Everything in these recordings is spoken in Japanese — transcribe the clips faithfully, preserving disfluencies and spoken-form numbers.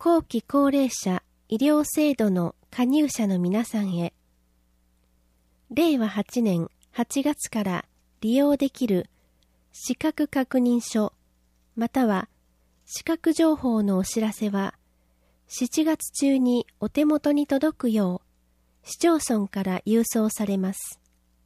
後期高齢者医療制度の加入者の皆さんへ、れいわはちねんはちがつから利用できる資格確認書または資格情報のお知らせはしちがつ中にお手元に届くよう市町村から郵送されます。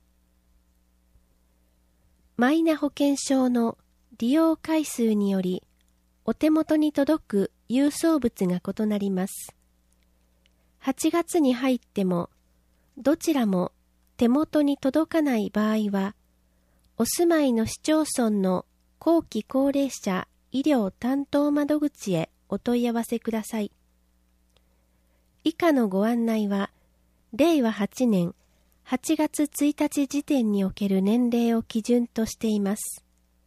マイナ保険証の利用回数によりお手元に届く郵送物が異なります。はちがつに入ってもどちらも手元に届かない場合は、お住まいの市町村の後期高齢者医療担当窓口へお問い合わせください。以下のご案内は、れいわはちねんはちがつついたち時点における年齢を基準としています。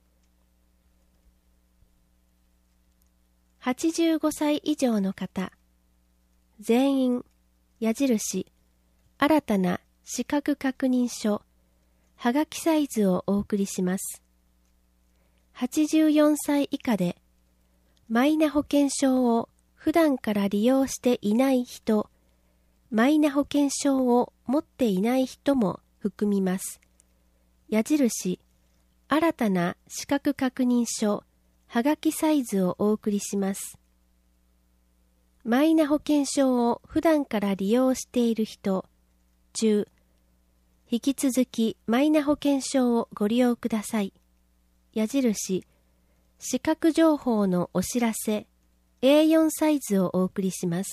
はちじゅうごさい以上の方、全員、矢印、新たな資格確認書、はがきサイズをお送りします。はちじゅうよんさい以下で、マイナ保険証を普段から利用していない人、マイナ保険証を持っていない人も含みます。矢印、新たな資格確認書、はがきサイズをお送りします。マイナ保険証を普段から利用している人、中、引き続きマイナ保険証をご利用ください。矢印、資格情報のお知らせ、エーよん サイズをお送りします。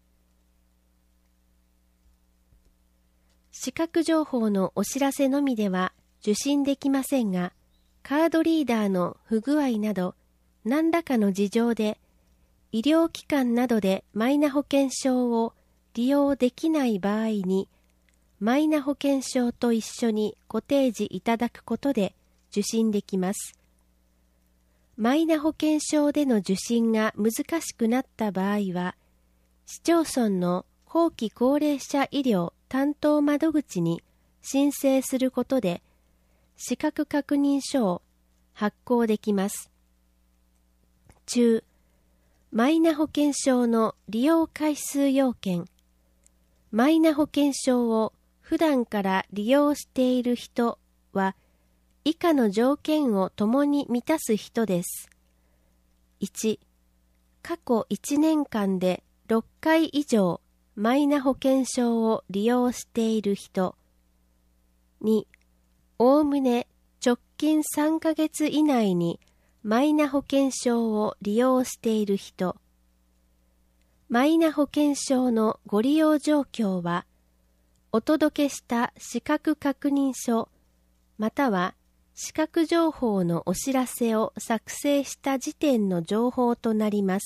資格情報のお知らせのみでは受信できませんが、カードリーダーの不具合など、何らかの事情で、医療機関などでマイナ保険証を利用できない場合に、マイナ保険証と一緒にご提示いただくことで受診できます。マイナ保険証での受診が難しくなった場合は、市町村の後期高齢者医療担当窓口に申請することで、資格確認書を発行できます。中、マイナ保険証の利用回数要件。マイナ保険証を普段から利用している人は、以下の条件をともに満たす人です。いち、過去いちねんかんでろっかい以上マイナ保険証を利用している人。に、おおむね直近さんかげつ以内にマイナ保険証を利用している人。マイナ保険証のご利用状況は、お届けした資格確認書、または資格情報のお知らせを作成した時点の情報となります。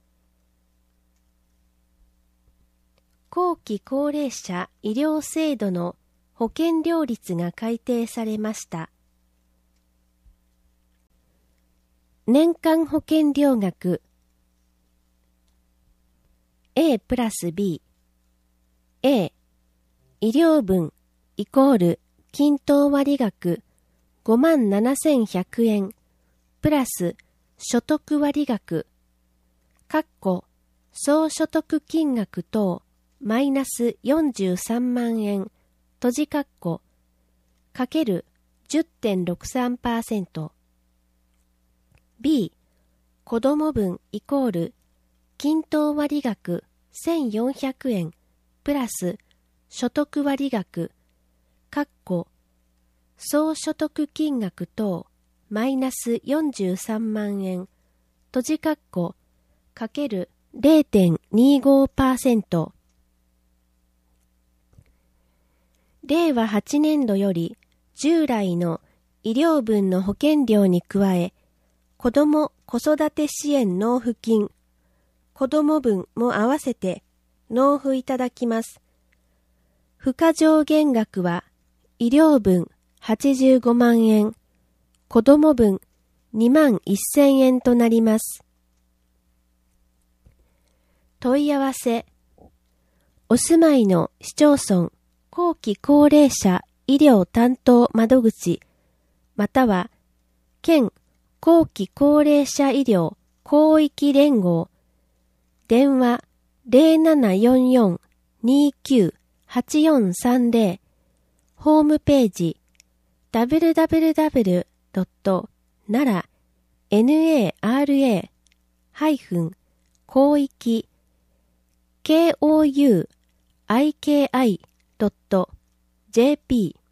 後期高齢者医療制度の保険料率が改定されました。年間保険料額 A プラス B A 医療分イコール均等割額ごまんななせんひゃくえんプラス所得割額括弧総所得金額等マイナスよんじゅうさんまんえん閉じ括弧かける じゅってんろくさんパーセント B 子ども分イコール均等割額せんよんひゃくえんプラス所得割額括弧総所得金額等マイナスよんじゅうさんまんえん閉じ括弧かける れいてんにごパーセントれいわはちねんどより従来の医療分の保険料に加え、子ども・子育て支援納付金、子ども分も合わせて納付いただきます。付加上限額は医療分はちじゅうごまんえん、子ども分にまんせんえんとなります。問い合わせ、お住まいの市町村後期高齢者医療担当窓口または県後期高齢者医療広域連合電話 ゼロななよんよん にきゅう はちよんさんゼロ ホームページ ダブリューダブリューダブリュー ドット ナラ ナラ ハイフン 広域 コウキ ドット ジェーピー